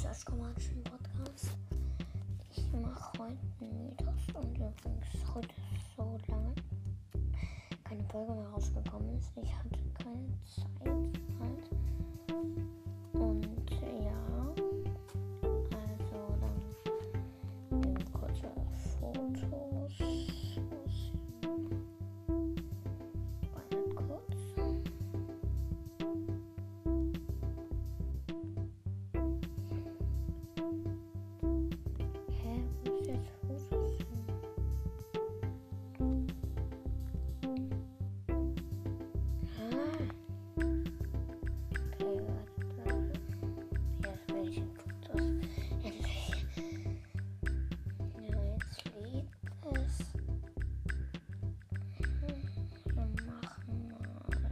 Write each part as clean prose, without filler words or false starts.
das Kommanschen Podcast. Ich mache heute einen Mythos und übrigens heute ist so lange keine Folge mehr rausgekommen ist. Ich hatte keine Zeit halt. Und ja, also dann eben kurze Fotos. Warte kurz. Wo ist jetzt Fotos hin? Okay, warte. Jetzt will ich Fotos. Endlich. Ja, jetzt lädt es. Wir machen mal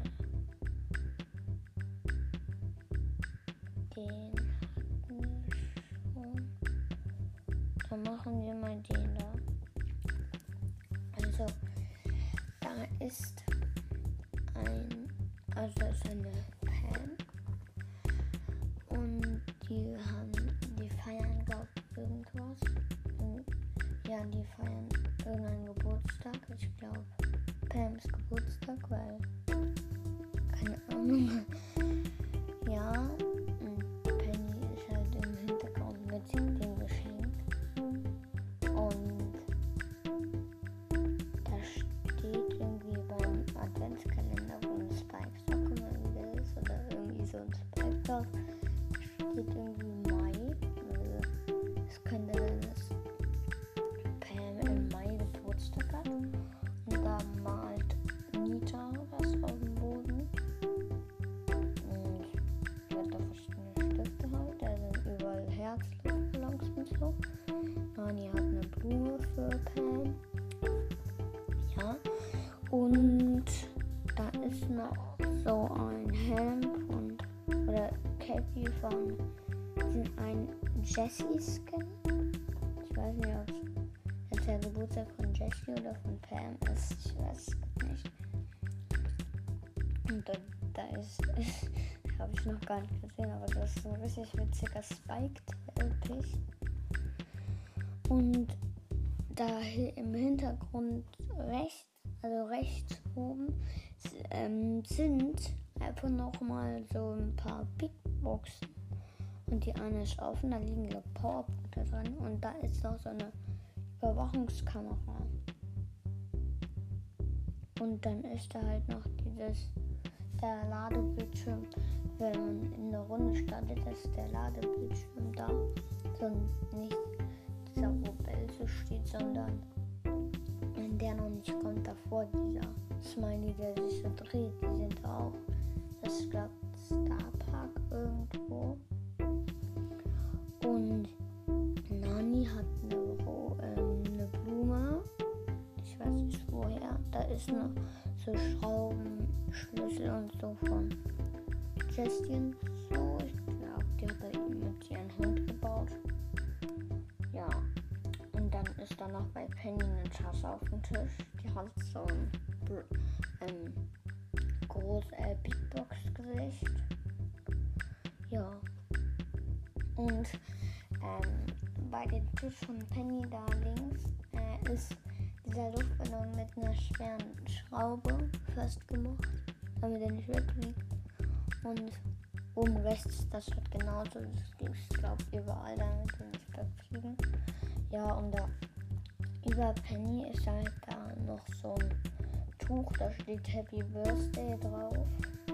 den hatten wir schon. Dann machen wir mal den da. Also, da ist das ist eine Pam. Und die feiern, glaube ich, irgendwas. Ja, die feiern irgendeinen Geburtstag. Ich glaube, Pams Geburtstag, weil, keine Ahnung. Ja, und Penny ist halt im Hintergrund mit dem Geschenk. Und da steht irgendwie beim Adventskalender, wo ein Spike-Socke mal wieder ist, oder irgendwie so ein Spike-Socke, steht irgendwie Mai. Also, es könnte sein, dass Pam im Mai Geburtstag hat. Und da malt Nita was auf dem Boden. Und sie hat da verschiedene Stifte halt. Da sind überall Herzluftballons und so. Nani hat eine Blume für Pam. Ja. Und da ist noch so ein Helm oder Cappy von ein Jessie-Skin. Ich weiß nicht, ob es der Geburtstag von Jessie oder von Pam ist. Ich weiß es nicht. Und da ist, habe ich noch gar nicht gesehen, aber das ist ein richtig witziger Spike-Teppich. Und da im Hintergrund rechts oben, sind einfach nochmal so ein paar Big Boxen. Und die eine ist offen, da liegen so Powerpunkte dran. Und da ist noch so eine Überwachungskamera. Und dann ist da halt noch der Ladebildschirm. Wenn man in der Runde startet, ist der Ladebildschirm da. So nicht dieser, wo Belse steht, sondern wenn der noch nicht kommt, davor dieser Smiley, der sich so dreht, die sind da auch. Das ist, glaube ich, Star Park irgendwo. Und Nani hat eine Blume. Ich weiß nicht woher. Da ist noch so Schraubenschlüssel und so von Justin. So, ich glaube, die hat er mit ihrem Hund gebaut. Ja. Und dann ist da noch bei Penny eine Tasse auf dem Tisch. Die hat so ein großes Big Box Gesicht. Ja. Und bei dem Tisch von Penny da links ist dieser Luftballon mit einer schweren Schraube festgemacht, damit er nicht wegfliegt. Und oben rechts, das wird genauso. Das gibt es, glaube ich, überall, damit sie nicht wegfliegen. Ja, und da über Penny ist halt da noch so ein Tuch, da steht Happy Birthday drauf.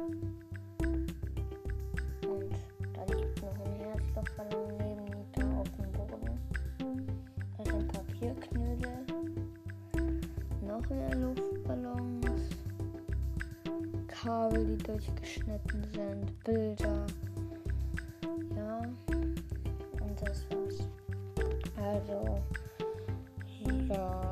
Und da liegt noch ein Herzluftballon neben Nita auf dem Boden. Da sind Papierknödel, noch mehr Luftballons, Kabel, die durchgeschnitten sind, Bilder. Ja, und das war's. Also, ja.